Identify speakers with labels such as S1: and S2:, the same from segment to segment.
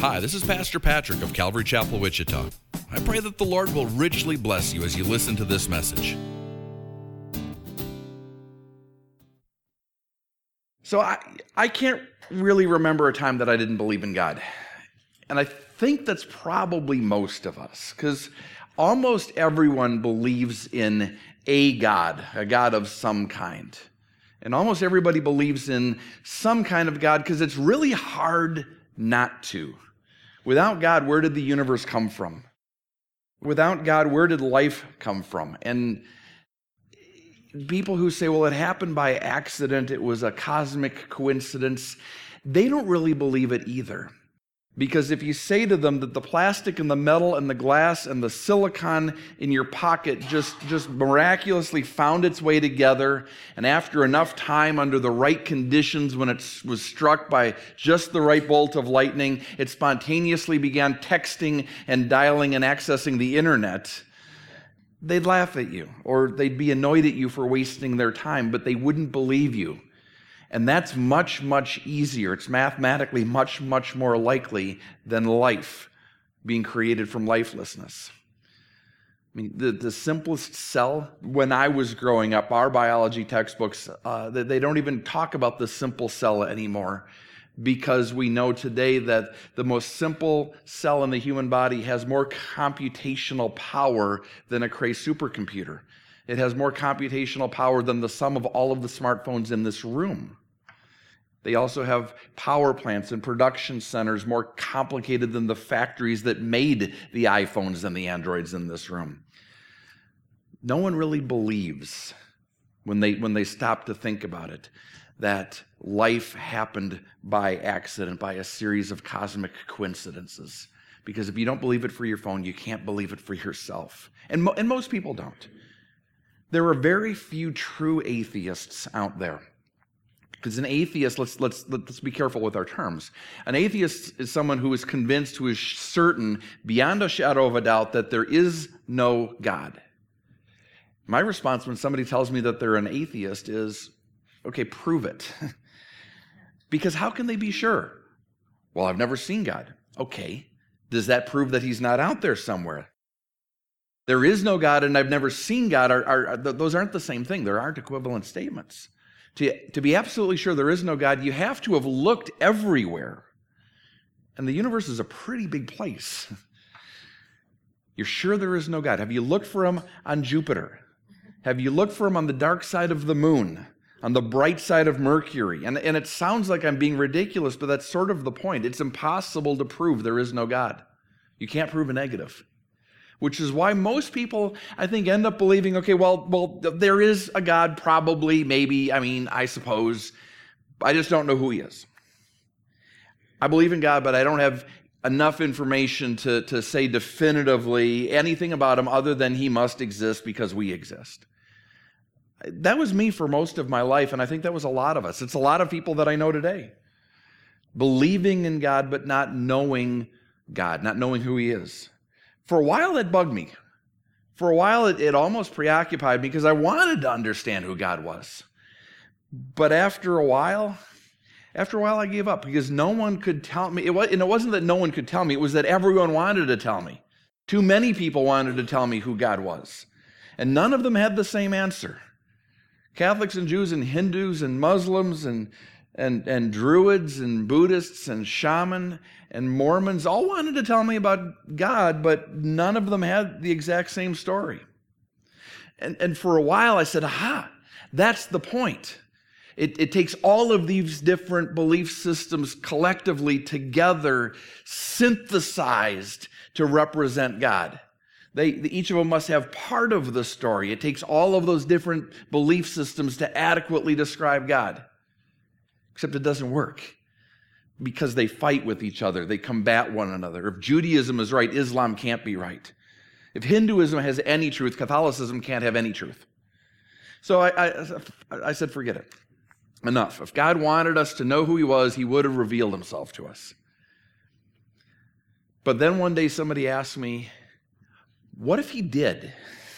S1: Hi, this is Pastor Patrick of Calvary Chapel, Wichita. I pray that the Lord will richly bless you as you listen to this message.
S2: So I can't really remember a time that I didn't believe in God. And I think that's probably most of us, because almost everyone believes in a God of some kind. And almost everybody believes in some kind of God because it's really hard not to. Without God, where did the universe come from? Without God, where did life come from? And people who say, well, it happened by accident, it was a cosmic coincidence, they don't really believe it either. Because if you say to them that the plastic and the metal and the glass and the silicon in your pocket just miraculously found its way together, and after enough time under the right conditions when it was struck by just the right bolt of lightning, it spontaneously began texting and dialing and accessing the internet, they'd laugh at you, or they'd be annoyed at you for wasting their time, but they wouldn't believe you. And that's much, much easier. It's mathematically much, much more likely than life being created from lifelessness. I mean, the simplest cell, when I was growing up, our biology textbooks, they don't even talk about the simple cell anymore, because we know today that the most simple cell in the human body has more computational power than a Cray supercomputer. It has more computational power than the sum of all of the smartphones in this room. They also have power plants and production centers more complicated than the factories that made the iPhones and the Androids in this room. No one really believes, when they stop to think about it, that life happened by accident, by a series of cosmic coincidences. Because if you don't believe it for your phone, you can't believe it for yourself. And most people don't. There are very few true atheists out there. Because an atheist, let's be careful with our terms. An atheist is someone who is convinced, who is certain, beyond a shadow of a doubt, that there is no God. My response when somebody tells me that they're an atheist is, okay, prove it. Because how can they be sure? Well, I've never seen God. Okay, does that prove that he's not out there somewhere? There is no God and I've never seen God. Those aren't the same thing. There aren't equivalent statements. To be absolutely sure there is no God, you have to have looked everywhere. And the universe is a pretty big place. You're sure there is no God. Have you looked for him on Jupiter? Have you looked for him on the dark side of the moon? On the bright side of Mercury? And it sounds like I'm being ridiculous, but that's sort of the point. It's impossible to prove there is no God. You can't prove a negative. Which is why most people, I think, end up believing, okay, well, there is a God, probably, maybe, I suppose. I just don't know who he is. I believe in God, but I don't have enough information to say definitively anything about him other than he must exist because we exist. That was me for most of my life, and I think that was a lot of us. It's a lot of people that I know today. Believing in God, but not knowing God, not knowing who he is. For a while, it bugged me. For a while, it almost preoccupied me because I wanted to understand who God was. But after a while, I gave up because no one could tell me. It wasn't that no one could tell me. It was that everyone wanted to tell me. Too many people wanted to tell me who God was. And none of them had the same answer. Catholics and Jews and Hindus and Muslims and Druids and Buddhists and shaman and Mormons all wanted to tell me about God, but none of them had the exact same story. And for a while I said, aha, that's the point. It takes all of these different belief systems collectively together, synthesized to represent God. Each of them must have part of the story. It takes all of those different belief systems to adequately describe God. Except it doesn't work because they fight with each other. They combat one another. If Judaism is right, Islam can't be right. If Hinduism has any truth, Catholicism can't have any truth. So I said, forget it. Enough. If God wanted us to know who he was, he would have revealed himself to us. But then one day somebody asked me, what if he did?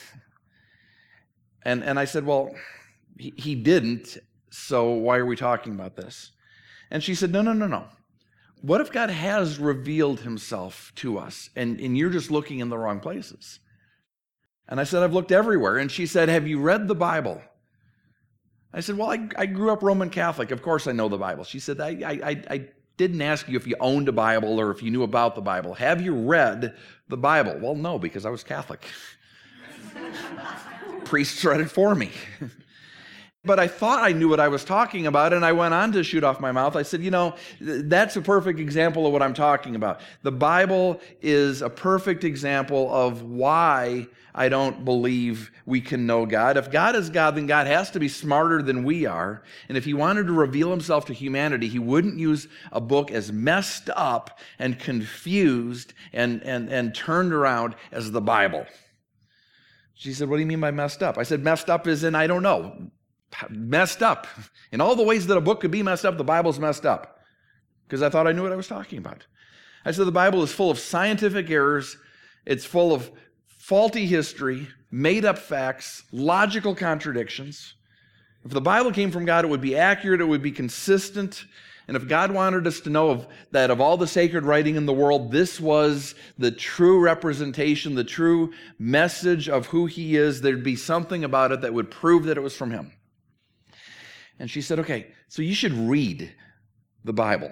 S2: And I said, well, he didn't, so why are we talking about this? And she said, no. what if God has revealed himself to us and you're just looking in the wrong places? And I said, I've looked everywhere. And she said, have you read the Bible? I said, well, I grew up Roman Catholic. Of course I know the Bible. She said, I didn't ask you if you owned a Bible or if you knew about the Bible. Have you read the Bible? Well, no, because I was Catholic. Priests read it for me. But I thought I knew what I was talking about, and I went on to shoot off my mouth. I said, that's a perfect example of what I'm talking about. The Bible is a perfect example of why I don't believe we can know God. If God is God, then God has to be smarter than we are. And if he wanted to reveal himself to humanity, he wouldn't use a book as messed up and confused and turned around as the Bible. She said, what do you mean by messed up? I said, messed up as in, I don't know. Messed up. In all the ways that a book could be messed up, the Bible's messed up. Because I thought I knew what I was talking about. I said the Bible is full of scientific errors. It's full of faulty history, made up facts, logical contradictions. If the Bible came from God, it would be accurate, it would be consistent. And if God wanted us to know that of all the sacred writing in the world, this was the true representation, the true message of who he is, there'd be something about it that would prove that it was from him. And she said, okay, so you should read the Bible.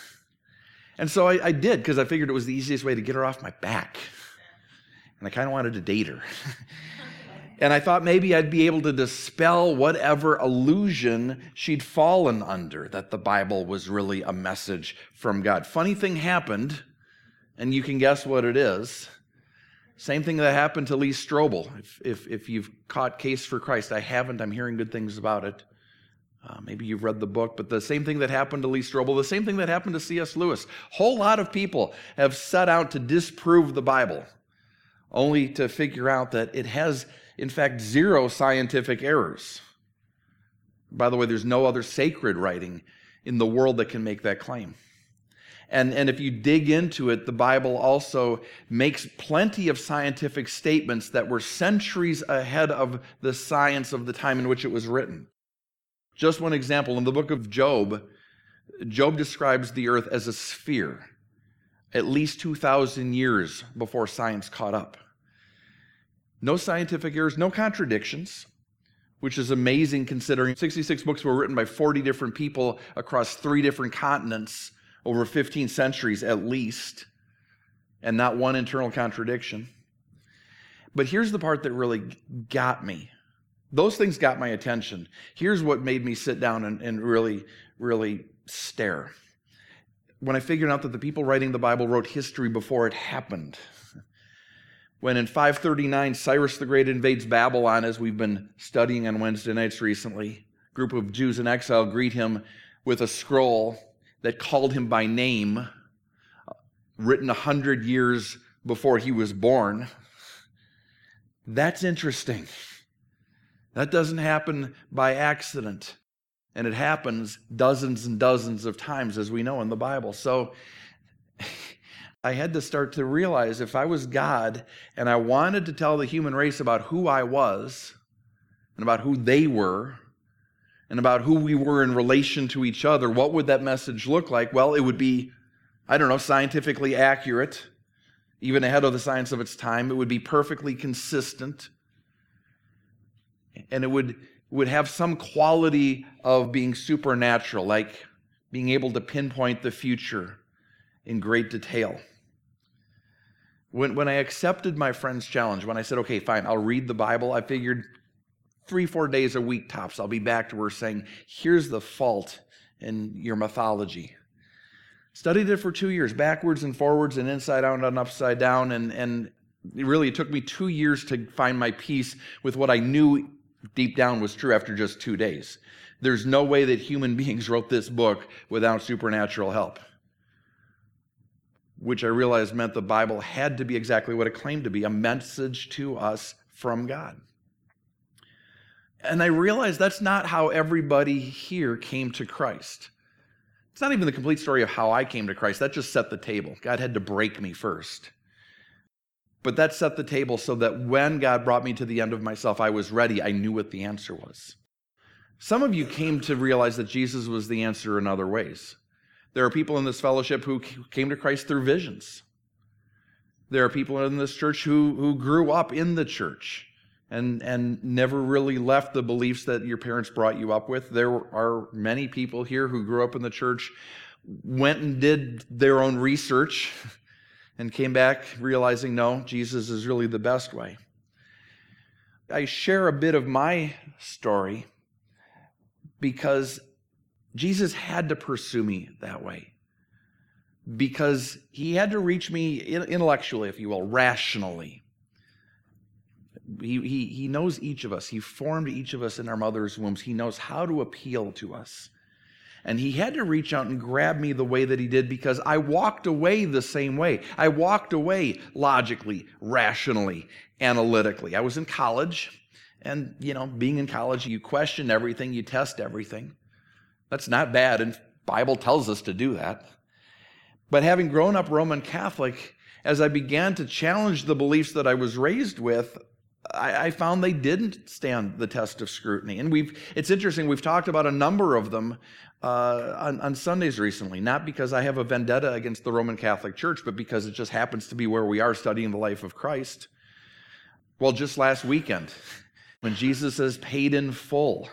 S2: And so I did, because I figured it was the easiest way to get her off my back. And I kind of wanted to date her. And I thought maybe I'd be able to dispel whatever illusion she'd fallen under, that the Bible was really a message from God. Funny thing happened, and you can guess what it is. Same thing that happened to Lee Strobel. If you've caught Case for Christ, I haven't. I'm hearing good things about it. Maybe you've read the book, but the same thing that happened to Lee Strobel, the same thing that happened to C.S. Lewis. Whole lot of people have set out to disprove the Bible, only to figure out that it has, in fact, zero scientific errors. By the way, there's no other sacred writing in the world that can make that claim. And if you dig into it, the Bible also makes plenty of scientific statements that were centuries ahead of the science of the time in which it was written. Just one example, in the book of Job, Job describes the earth as a sphere, at least 2,000 years before science caught up. No scientific errors, no contradictions, which is amazing considering 66 books were written by 40 different people across 3 different continents over 15 centuries at least, and not one internal contradiction. But here's the part that really got me. Those things got my attention. Here's what made me sit down and really, really stare. When I figured out that the people writing the Bible wrote history before it happened. When in 539, Cyrus the Great invades Babylon, as we've been studying on Wednesday nights recently, a group of Jews in exile greet him with a scroll that called him by name, written 100 years before he was born. That's interesting. That doesn't happen by accident. And it happens dozens and dozens of times, as we know in the Bible. So I had to start to realize if I was God and I wanted to tell the human race about who I was and about who they were and about who we were in relation to each other, what would that message look like? Well, it would be, scientifically accurate, even ahead of the science of its time. It would be perfectly consistent. And it would have some quality of being supernatural, like being able to pinpoint the future in great detail. When I accepted my friend's challenge, when I said, okay, fine, I'll read the Bible, I figured 3-4 days a week tops, I'll be back to her saying, here's the fault in your mythology. Studied it for 2 years, backwards and forwards and inside out and upside down, and it took me 2 years to find my peace with what I knew deep down was true after just 2 days. There's no way that human beings wrote this book without supernatural help, which I realized meant the Bible had to be exactly what it claimed to be, a message to us from God. And I realized that's not how everybody here came to Christ. It's not even the complete story of how I came to Christ. That just set the table. God had to break me first. But that set the table so that when God brought me to the end of myself, I was ready. I knew what the answer was. Some of you came to realize that Jesus was the answer in other ways. There are people in this fellowship who came to Christ through visions. There are people in this church who grew up in the church and never really left the beliefs that your parents brought you up with. There are many people here who grew up in the church, went and did their own research, and came back realizing, no, Jesus is really the best way. I share a bit of my story because Jesus had to pursue me that way. Because he had to reach me intellectually, if you will, rationally. He knows each of us. He formed each of us in our mother's wombs. He knows how to appeal to us. And he had to reach out and grab me the way that he did because I walked away the same way. I walked away logically, rationally, analytically. I was in college, and being in college, you question everything, you test everything. That's not bad, and the Bible tells us to do that. But having grown up Roman Catholic, as I began to challenge the beliefs that I was raised with, I found they didn't stand the test of scrutiny. And it's interesting, we've talked about a number of them on Sundays recently, not because I have a vendetta against the Roman Catholic Church, but because it just happens to be where we are studying the life of Christ. Well, just last weekend, when Jesus says paid in full,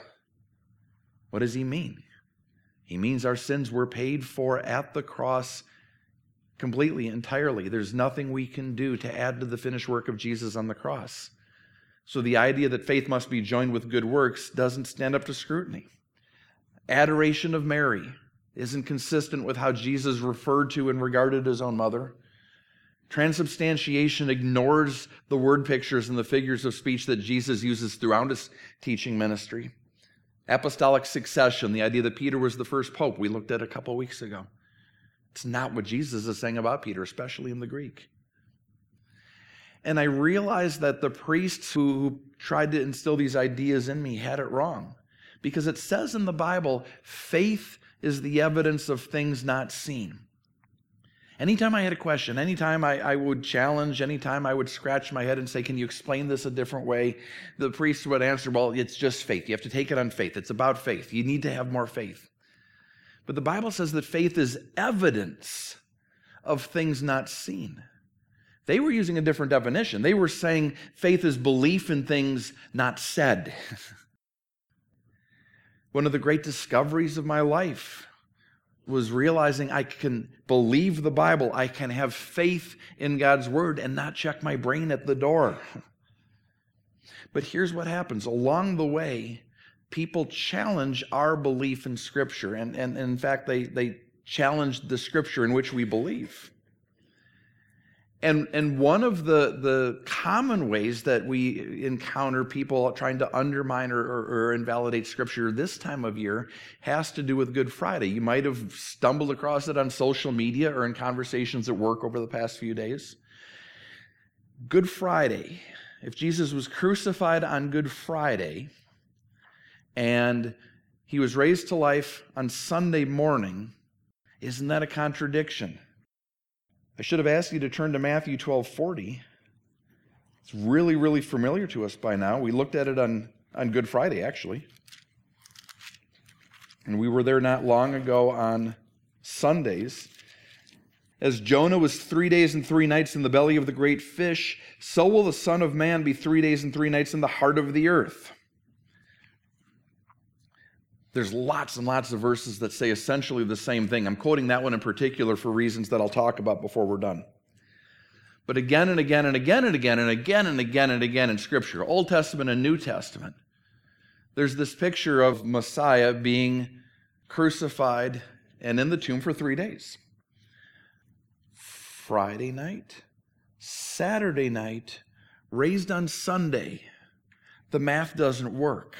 S2: what does he mean? He means our sins were paid for at the cross completely, entirely. There's nothing we can do to add to the finished work of Jesus on the cross. So the idea that faith must be joined with good works doesn't stand up to scrutiny. Adoration of Mary isn't consistent with how Jesus referred to and regarded his own mother. Transubstantiation ignores the word pictures and the figures of speech that Jesus uses throughout his teaching ministry. Apostolic succession, the idea that Peter was the first pope, we looked at a couple weeks ago. It's not what Jesus is saying about Peter, especially in the Greek. And I realized that the priests who tried to instill these ideas in me had it wrong. Because it says in the Bible, faith is the evidence of things not seen. Anytime I had a question, anytime I would challenge, anytime I would scratch my head and say, can you explain this a different way? The priest would answer, well, it's just faith. You have to take it on faith. It's about faith. You need to have more faith. But the Bible says that faith is evidence of things not seen. They were using a different definition. They were saying faith is belief in things not said. One of the great discoveries of my life was realizing I can believe the Bible, I can have faith in God's word and not check my brain at the door. But here's what happens. Along the way, people challenge our belief in Scripture, and in fact, they challenge the Scripture in which we believe. And one of the common ways that we encounter people trying to undermine or invalidate Scripture this time of year has to do with Good Friday. You might have stumbled across it on social media or in conversations at work over the past few days. Good Friday. If Jesus was crucified on Good Friday and he was raised to life on Sunday morning, isn't that a contradiction? I should have asked you to turn to Matthew 12:40. It's really, really familiar to us by now. We looked at it on Good Friday, actually. And we were there not long ago on Sundays. As Jonah was 3 days and 3 nights in the belly of the great fish, so will the Son of Man be 3 days and 3 nights in the heart of the earth. There's lots and lots of verses that say essentially the same thing. I'm quoting that one in particular for reasons that I'll talk about before we're done. But again and again and again and again and again and again and again in Scripture, Old Testament and New Testament, there's this picture of Messiah being crucified and in the tomb for 3 days. Friday night, Saturday night, raised on Sunday. The math doesn't work.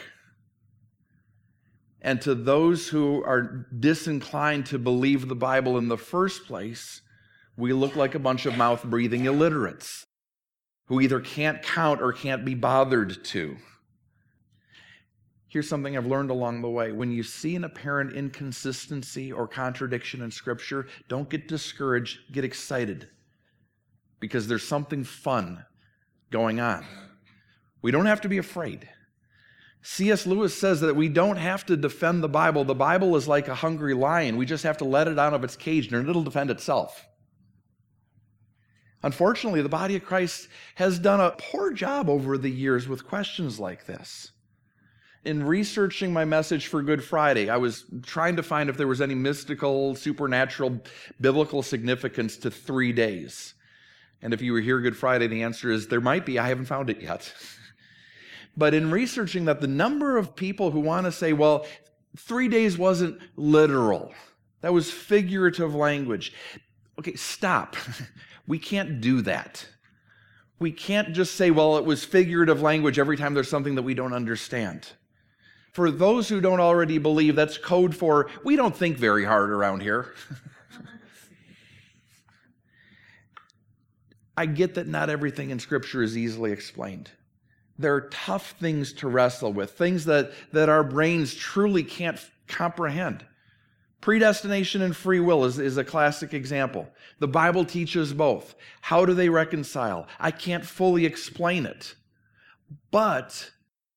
S2: And to those who are disinclined to believe the Bible in the first place, we look like a bunch of mouth-breathing illiterates who either can't count or can't be bothered to. Here's something I've learned along the way. When you see an apparent inconsistency or contradiction in Scripture, don't get discouraged, get excited, because there's something fun going on. We don't have to be afraid. C.S. Lewis says that we don't have to defend the Bible. The Bible is like a hungry lion. We just have to let it out of its cage and it'll defend itself. Unfortunately, the body of Christ has done a poor job over the years with questions like this. In researching my message for Good Friday, I was trying to find if there was any mystical, supernatural, biblical significance to 3 days. And if you were here Good Friday, the answer is there might be. I haven't found it yet. But in researching that, the number of people who want to say, well, 3 days wasn't literal. That was figurative language. Okay, stop. We can't do that. We can't just say, well, it was figurative language every time there's something that we don't understand. For those who don't already believe, that's code for, we don't think very hard around here. I get that not everything in Scripture is easily explained. There are tough things to wrestle with, things that our brains truly can't comprehend. Predestination and free will is a classic example. The Bible teaches both. How do they reconcile? I can't fully explain it. But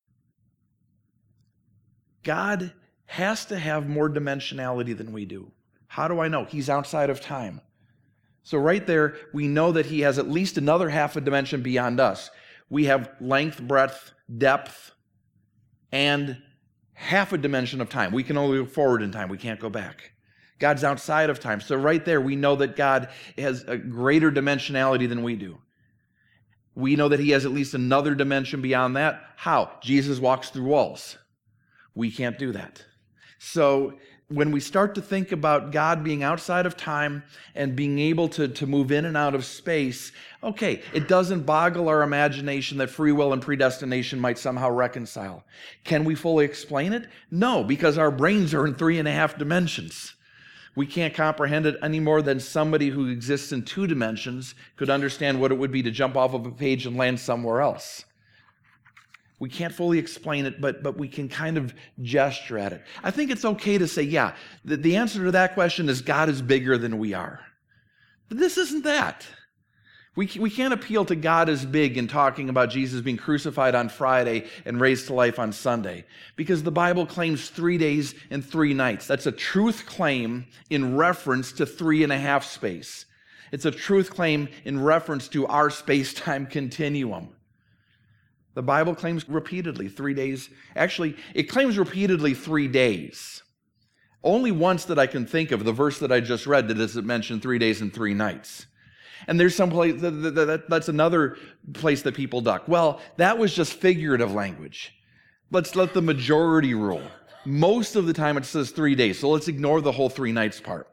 S2: God has to have more dimensionality than we do. How do I know? He's outside of time. So right there, we know that he has at least another half a dimension beyond us. We have length, breadth, depth, and half a dimension of time. We can only go forward in time. We can't go back. God's outside of time. So right there, we know that God has a greater dimensionality than we do. We know that he has at least another dimension beyond that. How? Jesus walks through walls. We can't do that. So when we start to think about God being outside of time and being able to move in and out of space, okay, it doesn't boggle our imagination that free will and predestination might somehow reconcile. Can we fully explain it? No, because our brains are in 3.5 dimensions. We can't comprehend it any more than somebody who exists in 2 dimensions could understand what it would be to jump off of a page and land somewhere else. We can't fully explain it, but we can kind of gesture at it. I think it's okay to say, yeah, the answer to that question is God is bigger than we are. But this isn't that. We can't appeal to God as big in talking about Jesus being crucified on Friday and raised to life on Sunday, because the Bible claims 3 days and 3 nights. That's a truth claim in reference to 3.5 space. It's a truth claim in reference to our space-time continuum. The Bible claims repeatedly 3 days. Actually, it claims repeatedly 3 days. Only once that I can think of, the verse that I just read, does it mention 3 days and 3 nights. And there's some place, that's another place that people duck. Well, that was just figurative language. Let's let the majority rule. Most of the time it says 3 days, so let's ignore the whole 3 nights part.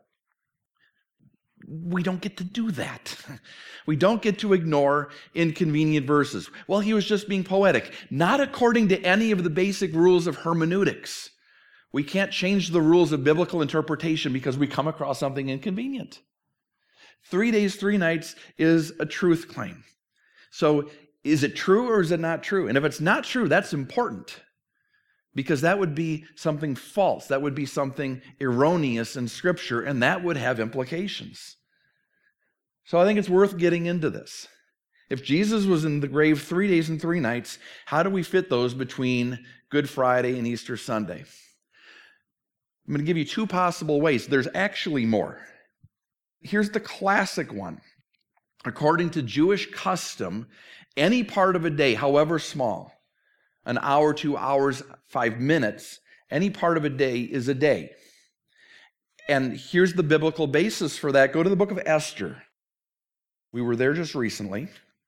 S2: We don't get to do that. We don't get to ignore inconvenient verses. Well, he was just being poetic. Not according to any of the basic rules of hermeneutics. We can't change the rules of biblical interpretation because we come across something inconvenient. 3 days, 3 nights is a truth claim. So is it true or is it not true? And if it's not true, that's important, because that would be something false. That would be something erroneous in Scripture, and that would have implications. So I think it's worth getting into this. If Jesus was in the grave 3 days and 3 nights, how do we fit those between Good Friday and Easter Sunday? I'm going to give you 2 possible ways. There's actually more. Here's the classic one. According to Jewish custom, any part of a day, however small, an hour, 2 hours, 5 minutes, any part of a day is a day. And here's the biblical basis for that. Go to the book of Esther. We were there just recently.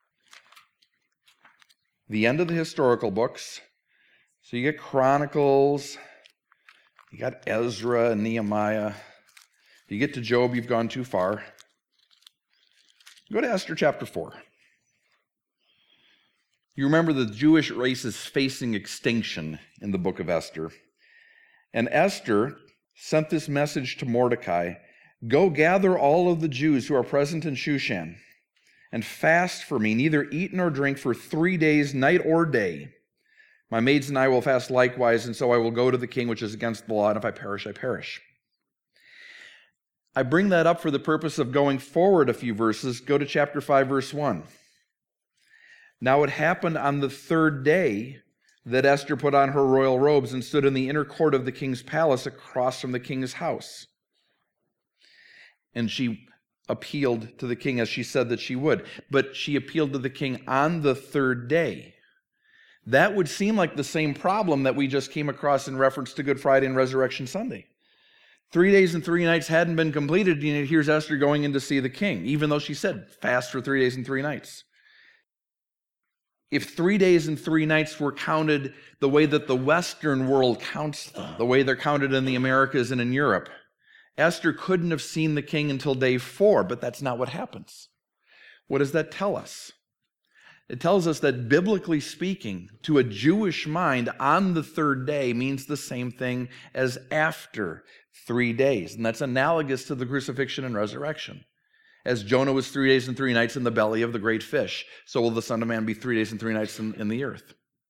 S2: The end of the historical books. So you get Chronicles, you got Ezra and Nehemiah. If you get to Job, you've gone too far. Go to Esther chapter 4. You remember the Jewish race is facing extinction in the book of Esther. And Esther sent this message to Mordecai: "Go gather all of the Jews who are present in Shushan and fast for me, neither eat nor drink for 3 days, night or day. My maids and I will fast likewise, and so I will go to the king, which is against the law, and if I perish, I perish." I bring that up for the purpose of going forward a few verses. Go to chapter 5, verse 1. "Now it happened on the 3rd day that Esther put on her royal robes and stood in the inner court of the king's palace across from the king's house. And she appealed to the king as she said that she would. But she appealed to the king on the third day. That would seem like the same problem that we just came across in reference to Good Friday and Resurrection Sunday. 3 days and 3 nights hadn't been completed, and here's Esther going in to see the king, even though she said, fast for 3 days and 3 nights. If 3 days and 3 nights were counted the way that the Western world counts them, the way they're counted in the Americas and in Europe, Esther couldn't have seen the king until day 4, but that's not what happens. What does that tell us? It tells us that, biblically speaking, to a Jewish mind, on the third day means the same thing as after 3 days. And that's analogous to the crucifixion and resurrection. As Jonah was 3 days and 3 nights in the belly of the great fish, so will the Son of Man be 3 days and 3 nights in the earth.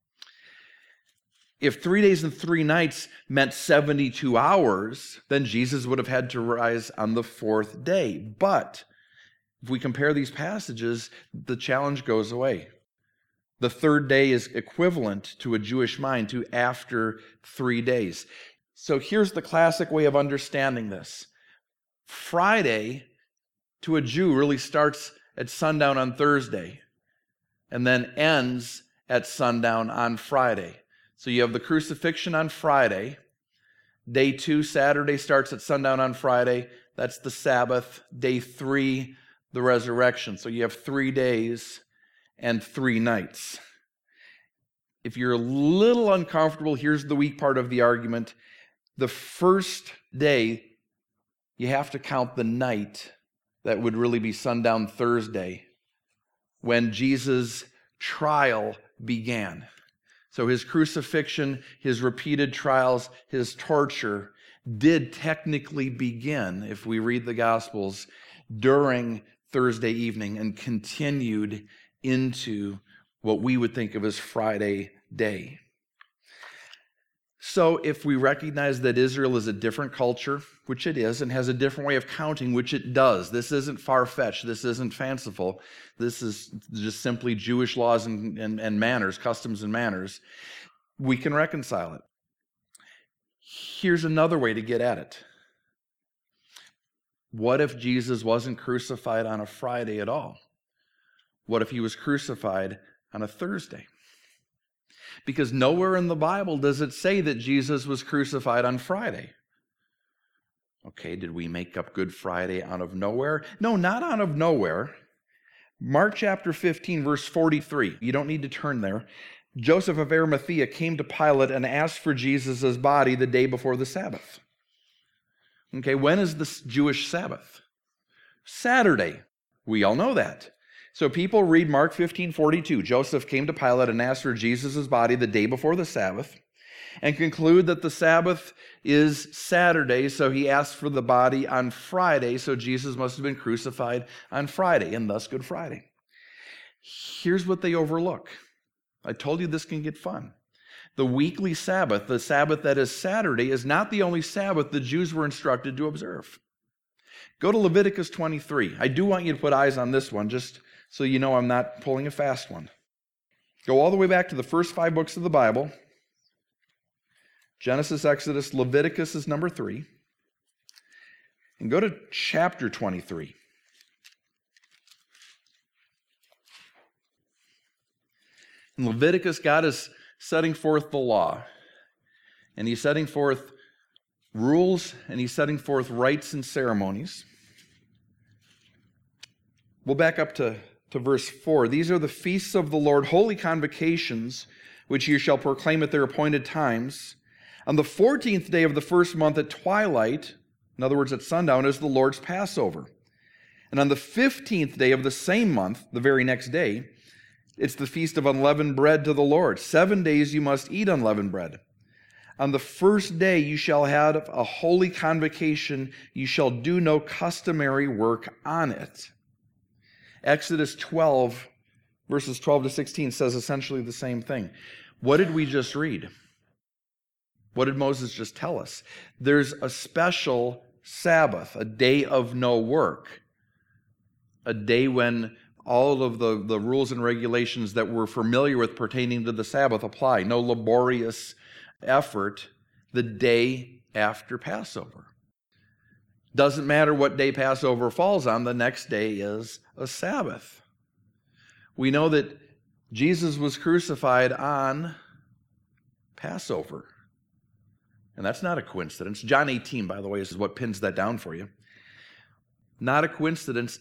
S2: If 3 days and 3 nights meant 72 hours, then Jesus would have had to rise on the fourth day. But if we compare these passages, the challenge goes away. The third day is equivalent to a Jewish mind to after 3 days. So here's the classic way of understanding this. Friday, to a Jew, really starts at sundown on Thursday and then ends at sundown on Friday. So you have the crucifixion on Friday. Day 2, Saturday, starts at sundown on Friday. That's the Sabbath. Day 3, the resurrection. So you have 3 days and 3 nights. If you're a little uncomfortable, here's the weak part of the argument. The first day, you have to count the night that would really be sundown Thursday, when Jesus' trial began. So his crucifixion, his repeated trials, his torture did technically begin, if we read the Gospels, during Thursday evening and continued into what we would think of as Friday day. So if we recognize that Israel is a different culture, which it is, and has a different way of counting, which it does, this isn't far-fetched, this isn't fanciful, this is just simply Jewish laws and manners, customs and manners, we can reconcile it. Here's another way to get at it. What if Jesus wasn't crucified on a Friday at all? What if he was crucified on a Thursday? Because nowhere in the Bible does it say that Jesus was crucified on Friday. Okay, did we make up Good Friday out of nowhere? No, not out of nowhere. Mark chapter 15, verse 43. You don't need to turn there. Joseph of Arimathea came to Pilate and asked for Jesus' body the day before the Sabbath. Okay, when is the Jewish Sabbath? Saturday. We all know that. So people read Mark 15:42. Joseph came to Pilate and asked for Jesus' body the day before the Sabbath, and conclude that the Sabbath is Saturday, so he asked for the body on Friday, so Jesus must have been crucified on Friday, and thus Good Friday. Here's what they overlook. I told you this can get fun. The weekly Sabbath, the Sabbath that is Saturday, is not the only Sabbath the Jews were instructed to observe. Go to Leviticus 23. I do want you to put eyes on this one, just so you know I'm not pulling a fast one. Go all the way back to the first 5 books of the Bible. Genesis, Exodus, Leviticus is number 3. And go to chapter 23. In Leviticus, God is setting forth the law. And he's setting forth rules, and he's setting forth rites and ceremonies. We'll back up to verse 4. These are the feasts of the Lord, holy convocations, which you shall proclaim at their appointed times. On the 14th day of the first month at twilight, in other words at sundown, is the Lord's Passover. And on the 15th day of the same month, the very next day, it's the feast of unleavened bread to the Lord. 7 days you must eat unleavened bread. On the first day you shall have a holy convocation. You shall do no customary work on it. Exodus 12, verses 12 to 16 says essentially the same thing. What did we just read? What did Moses just tell us? There's a special Sabbath, a day of no work, a day when all of the rules and regulations that we're familiar with pertaining to the Sabbath apply. No laborious effort the day after Passover. Doesn't matter what day Passover falls on, the next day is a Sabbath. We know that Jesus was crucified on Passover. And that's not a coincidence. John 18, by the way, is what pins that down for you. Not a coincidence.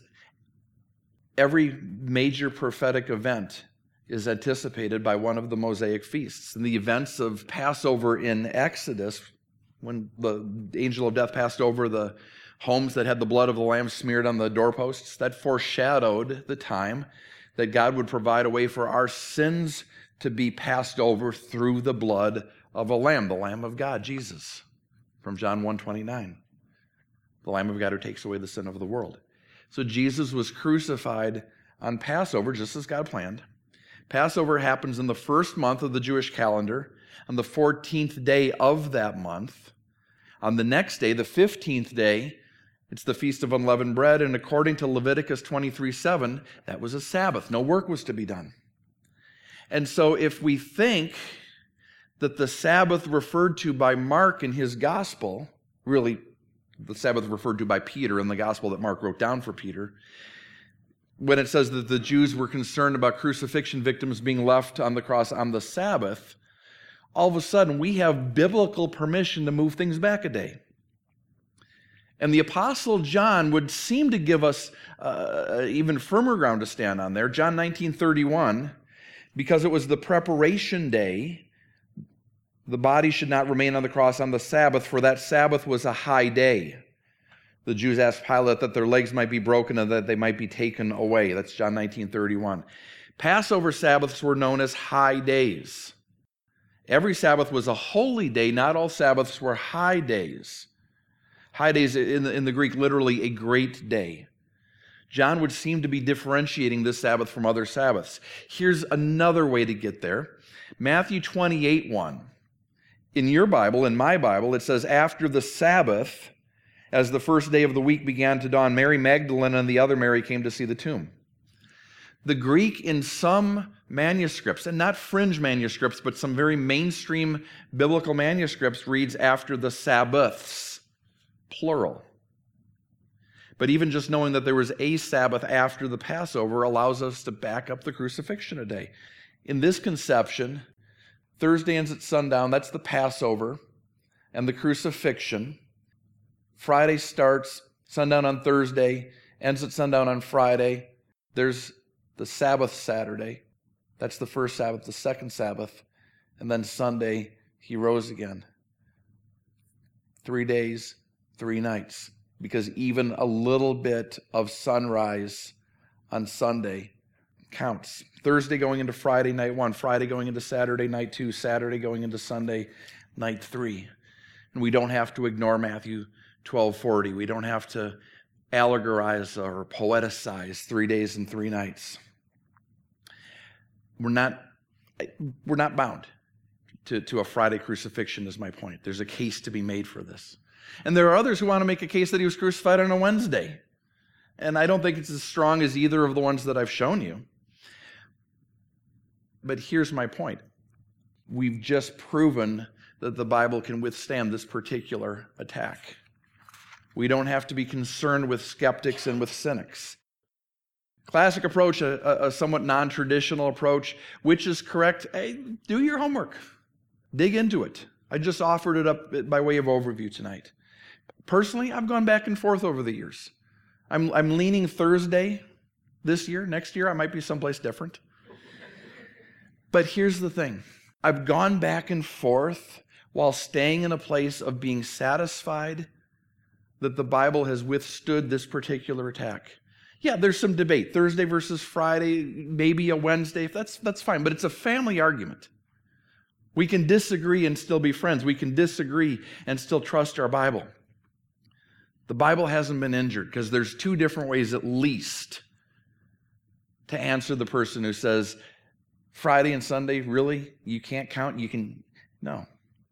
S2: Every major prophetic event is anticipated by one of the Mosaic feasts. And the events of Passover in Exodus, when the angel of death passed over the homes that had the blood of the lamb smeared on the doorposts, that foreshadowed the time that God would provide a way for our sins to be passed over through the blood of a lamb, the Lamb of God, Jesus, from John 1:29, the Lamb of God who takes away the sin of the world. So Jesus was crucified on Passover, just as God planned. Passover happens in the first month of the Jewish calendar, on the 14th day of that month. On the next day, the 15th day, it's the Feast of Unleavened Bread, and according to Leviticus 23:7, that was a Sabbath. No work was to be done. And so if we think that the Sabbath referred to by Mark in his gospel, really the Sabbath referred to by Peter in the gospel that Mark wrote down for Peter, when it says that the Jews were concerned about crucifixion victims being left on the cross on the Sabbath, all of a sudden we have biblical permission to move things back a day. And the Apostle John would seem to give us even firmer ground to stand on there. John 19:31, because it was the preparation day, the body should not remain on the cross on the Sabbath, for that Sabbath was a high day. The Jews asked Pilate that their legs might be broken and that they might be taken away. That's John 19:31. Passover Sabbaths were known as high days. Every Sabbath was a holy day. Not all Sabbaths were high days. High days in the Greek, literally a great day. John would seem to be differentiating this Sabbath from other Sabbaths. Here's another way to get there. Matthew 28:1. In your Bible, in my Bible, it says, after the Sabbath, as the first day of the week began to dawn, Mary Magdalene and the other Mary came to see the tomb. The Greek in some manuscripts, and not fringe manuscripts, but some very mainstream biblical manuscripts, reads after the Sabbaths, plural. But even just knowing that there was a Sabbath after the Passover allows us to back up the crucifixion a day. In this conception, Thursday ends at sundown, that's the Passover and the crucifixion. Friday starts sundown on Thursday, ends at sundown on Friday. There's the Sabbath Saturday, that's the first Sabbath, the second Sabbath, and then Sunday, he rose again. 3 days, 3 nights. Because even a little bit of sunrise on Sunday counts. Thursday going into Friday night 1, Friday going into Saturday night 2, Saturday going into Sunday night 3. And we don't have to ignore Matthew 12:40. We don't have to allegorize or poeticize 3 days and 3 nights. We're not bound to a Friday crucifixion is my point. There's a case to be made for this. And there are others who want to make a case that he was crucified on a Wednesday. And I don't think it's as strong as either of the ones that I've shown you. But here's my point. We've just proven that the Bible can withstand this particular attack. We don't have to be concerned with skeptics and with cynics. Classic approach, a somewhat non-traditional approach. Which is correct? Hey, do your homework. Dig into it. I just offered it up by way of overview tonight. Personally, I've gone back and forth over the years. I'm leaning Thursday this year. Next year, I might be someplace different. But here's the thing. I've gone back and forth while staying in a place of being satisfied that the Bible has withstood this particular attack. Yeah, there's some debate. Thursday versus Friday, maybe a Wednesday. That's fine, but it's a family argument. We can disagree and still be friends. We can disagree and still trust our Bible. The Bible hasn't been injured because there's 2 different ways at least to answer the person who says, Friday and Sunday, really? You can't count? No.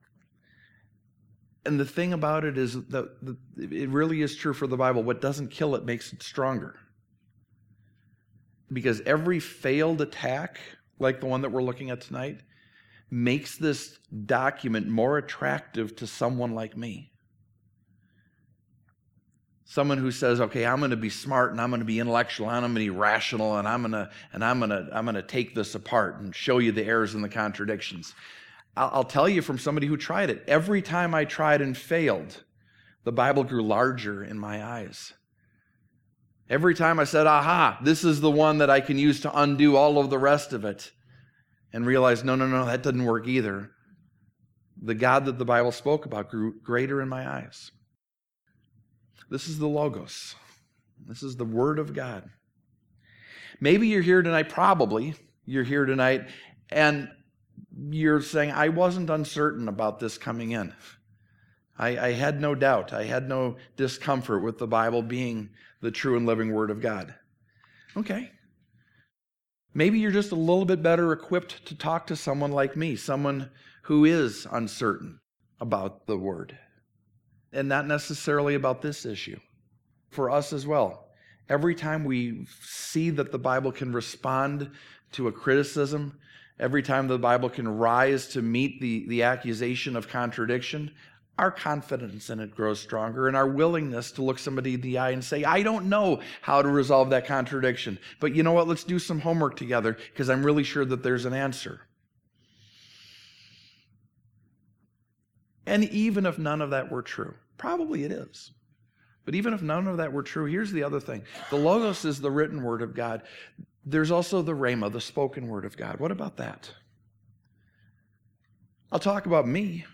S2: And the thing about it is that it really is true for the Bible. What doesn't kill it makes it stronger. Because every failed attack, like the one that we're looking at tonight, makes this document more attractive to someone like me. Someone who says, okay, I'm going to be smart and I'm going to be intellectual and I'm going to be rational and I'm going to take this apart and show you the errors and the contradictions. I'll tell you from somebody who tried it. Every time I tried and failed, the Bible grew larger in my eyes. Every time I said, aha, this is the one that I can use to undo all of the rest of it, and realized, no, that didn't work either. The God that the Bible spoke about grew greater in my eyes. This is the Logos. This is the Word of God. Maybe you're here tonight, probably you're here tonight, and you're saying, I wasn't uncertain about this coming in. I had no doubt. I had no discomfort with the Bible being the true and living Word of God. Okay. Maybe you're just a little bit better equipped to talk to someone like me, someone who is uncertain about the Word, and not necessarily about this issue. For us as well, every time we see that the Bible can respond to a criticism, every time the Bible can rise to meet the accusation of contradiction, our confidence in it grows stronger, and our willingness to look somebody in the eye and say, I don't know how to resolve that contradiction, but you know what, let's do some homework together because I'm really sure that there's an answer. And even if none of that were true, probably it is, but even if none of that were true, here's the other thing. The Logos is the written Word of God. There's also the Rhema, the spoken Word of God. What about that? I'll talk about me.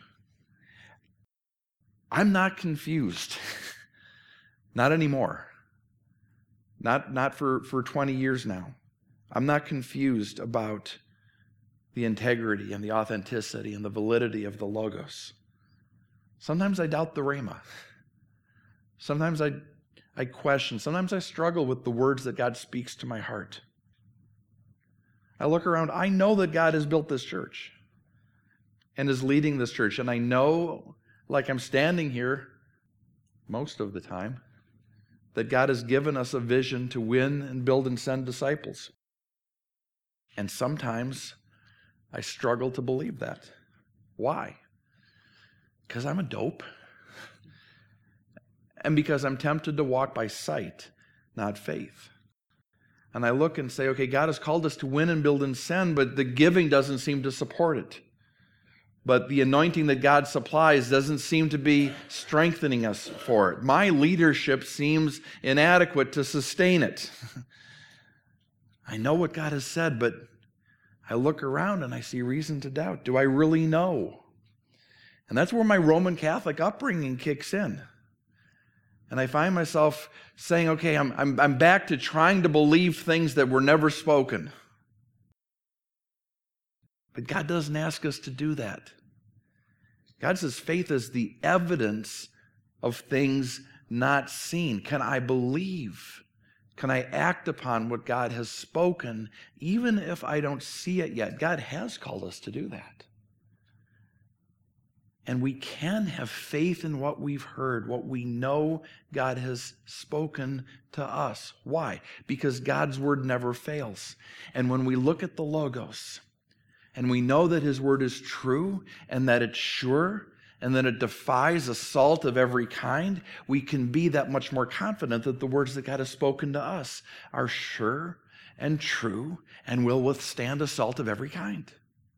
S2: I'm not confused. Not anymore. Not for 20 years now. I'm not confused about the integrity and the authenticity and the validity of the Logos. Sometimes I doubt the Rhema. Sometimes I question. Sometimes I struggle with the words that God speaks to my heart. I look around. I know that God has built this church and is leading this church. And I know, like I'm standing here most of the time, that God has given us a vision to win and build and send disciples. And sometimes I struggle to believe that. Why? Because I'm a dope. And because I'm tempted to walk by sight, not faith. And I look and say, okay, God has called us to win and build and send, but the giving doesn't seem to support it. But the anointing that God supplies doesn't seem to be strengthening us for it. My leadership seems inadequate to sustain it. I know what God has said, but I look around and I see reason to doubt. Do I really know? And that's where my Roman Catholic upbringing kicks in. And I find myself saying, okay, I'm back to trying to believe things that were never spoken. But God doesn't ask us to do that. God says faith is the evidence of things not seen. Can I believe? Can I act upon what God has spoken, even if I don't see it yet? God has called us to do that. And we can have faith in what we've heard, what we know God has spoken to us. Why? Because God's word never fails. And when we look at the Logos, and we know that his word is true, and that it's sure, and that it defies assault of every kind, we can be that much more confident that the words that God has spoken to us are sure and true, and will withstand assault of every kind.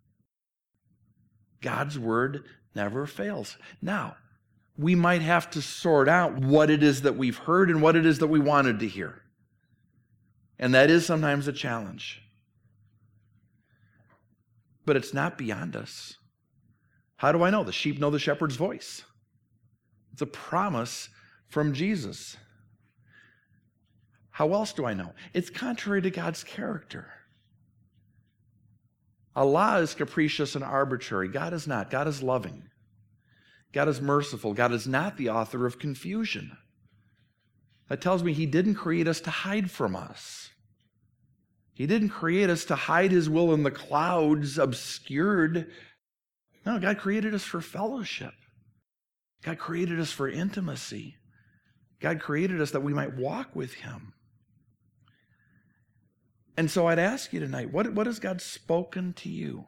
S2: God's word never fails. Now, we might have to sort out what it is that we've heard and what it is that we wanted to hear. And that is sometimes a challenge. But it's not beyond us. How do I know? The sheep know the shepherd's voice. It's a promise from Jesus. How else do I know? It's contrary to God's character. Allah is capricious and arbitrary. God is not. God is loving. God is merciful. God is not the author of confusion. That tells me he didn't create us to hide from us. He didn't create us to hide his will in the clouds, obscured. No, God created us for fellowship. God created us for intimacy. God created us that we might walk with him. And so I'd ask you tonight, what has God spoken to you?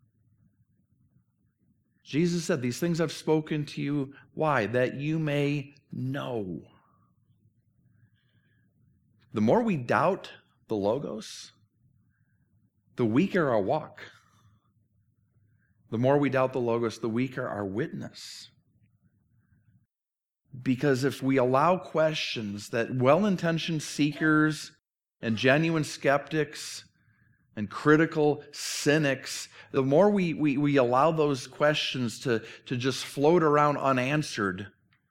S2: Jesus said, these things I've spoken to you. Why? That you may know. The more we doubt the Logos, the weaker our walk. The more we doubt the Logos, the weaker our witness. Because if we allow questions that well-intentioned seekers and genuine skeptics and critical cynics, the more we allow those questions to just float around unanswered,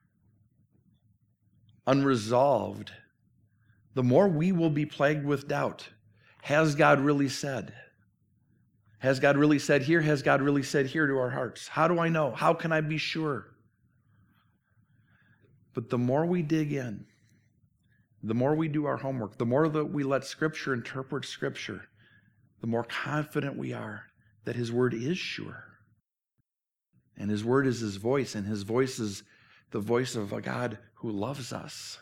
S2: unresolved, the more we will be plagued with doubt. Has God really said? Has God really said here? Has God really said here to our hearts? How do I know? How can I be sure? But the more we dig in, the more we do our homework, the more that we let Scripture interpret Scripture, the more confident we are that His Word is sure. And His Word is His voice, and His voice is the voice of a God who loves us.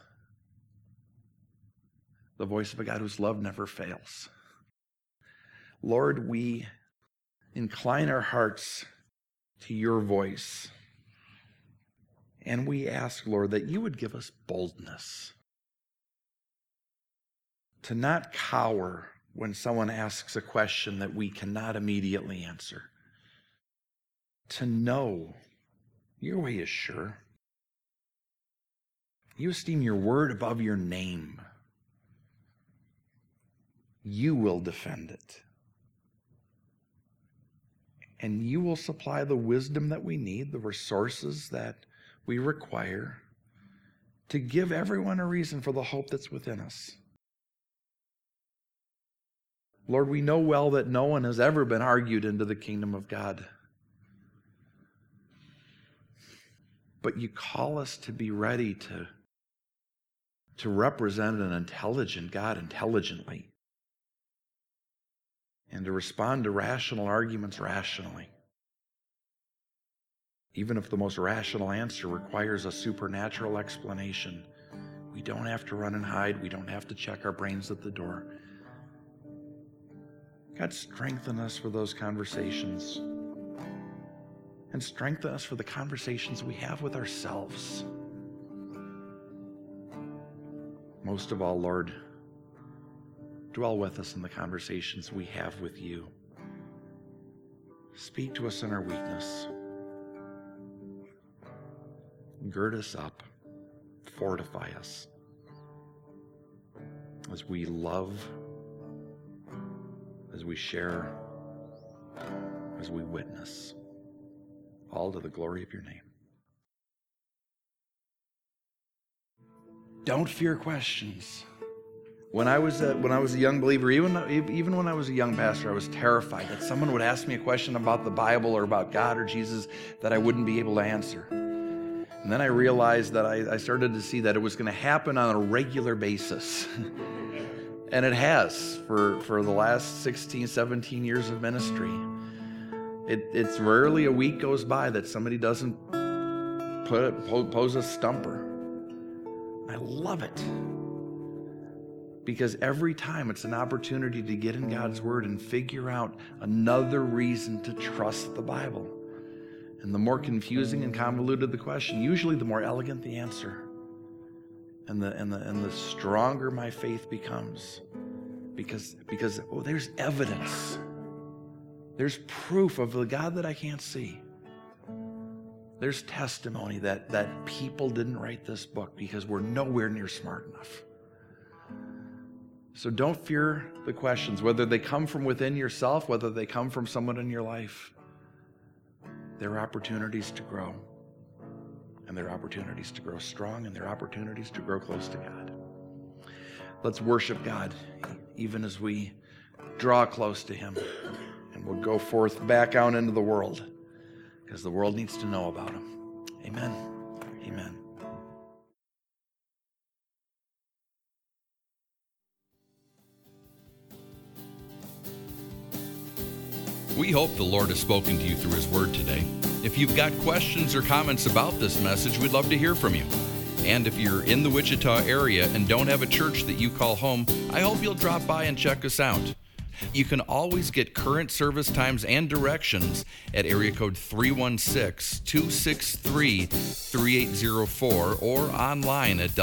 S2: The voice of a God whose love never fails. Lord, we incline our hearts to your voice. And we ask, Lord, that you would give us boldness to not cower when someone asks a question that we cannot immediately answer. To know your way is sure. You esteem your word above your name. You will defend it. And you will supply the wisdom that we need, the resources that we require to give everyone a reason for the hope that's within us. Lord, we know well that no one has ever been argued into the kingdom of God. But you call us to be ready to represent an intelligent God intelligently and to respond to rational arguments rationally. Even if the most rational answer requires a supernatural explanation, we don't have to run and hide. We don't have to check our brains at the door. God, strengthen us for those conversations. And strengthen us for the conversations we have with ourselves. Most of all, Lord, dwell with us in the conversations we have with you. Speak to us in our weakness. Gird us up. Fortify us as we love, as we share, as we witness, all to the glory of your name. Don't fear questions. When I was a young believer, even when I was a young pastor, I was terrified that someone would ask me a question about the Bible or about God or Jesus that I wouldn't be able to answer. And then I realized that I started to see that it was going to happen on a regular basis. And it has for the last 16, 17 years of ministry. It's rarely a week goes by that somebody doesn't pose a stumper. I love it. Because every time it's an opportunity to get in God's Word and figure out another reason to trust the Bible. And the more confusing and convoluted the question, usually the more elegant the answer. And the stronger my faith becomes. Because there's evidence. There's proof of the God that I can't see. There's testimony that people didn't write this book because we're nowhere near smart enough. So don't fear the questions, whether they come from within yourself, whether they come from someone in your life. There are opportunities to grow. And there are opportunities to grow strong, and there are opportunities to grow close to God. Let's worship God even as we draw close to Him. And we'll go forth back out into the world because the world needs to know about Him. Amen. Amen.
S1: We hope the Lord has spoken to you through His Word today. If you've got questions or comments about this message, we'd love to hear from you. And if you're in the Wichita area and don't have a church that you call home, I hope you'll drop by and check us out. You can always get current service times and directions at area code 316-263-3804 or online at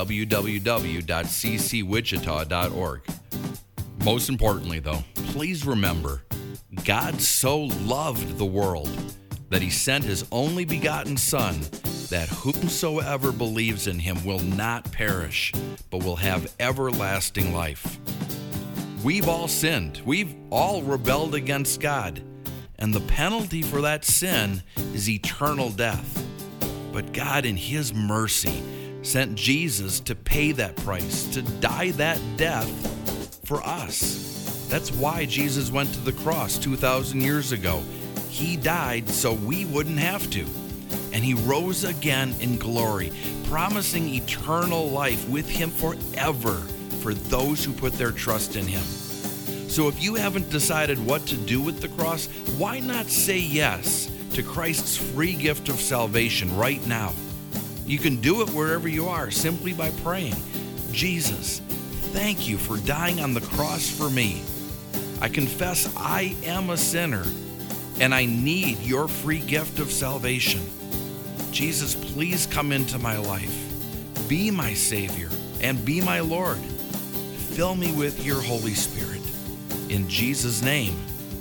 S1: www.ccwichita.org. Most importantly, though, please remember, God so loved the world that he sent his only begotten Son, that whomsoever believes in him will not perish, but will have everlasting life. We've all sinned. We've all rebelled against God. And the penalty for that sin is eternal death. But God, in his mercy, sent Jesus to pay that price, to die that death for us. That's why Jesus went to the cross 2,000 years ago. He died so we wouldn't have to. And he rose again in glory, promising eternal life with him forever for those who put their trust in him. So if you haven't decided what to do with the cross, why not say yes to Christ's free gift of salvation right now? You can do it wherever you are simply by praying, Jesus, thank you for dying on the cross for me. I confess I am a sinner and I need your free gift of salvation. Jesus, please come into my life. Be my Savior and be my Lord. Fill me with your Holy Spirit. In Jesus' name,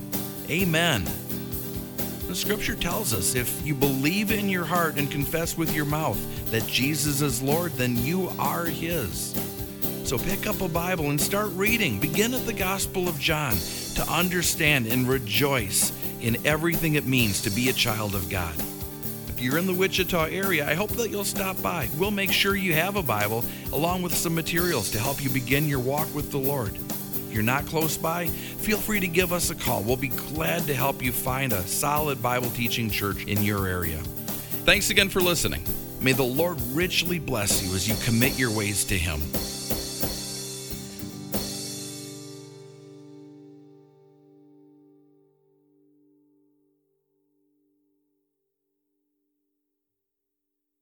S1: amen. The scripture tells us if you believe in your heart and confess with your mouth that Jesus is Lord, then you are his. So pick up a Bible and start reading. Begin at the Gospel of John to understand and rejoice in everything it means to be a child of God. If you're in the Wichita area, I hope that you'll stop by. We'll make sure you have a Bible along with some materials to help you begin your walk with the Lord. If you're not close by, feel free to give us a call. We'll be glad to help you find a solid Bible teaching church in your area. Thanks again for listening. May the Lord richly bless you as you commit your ways to him.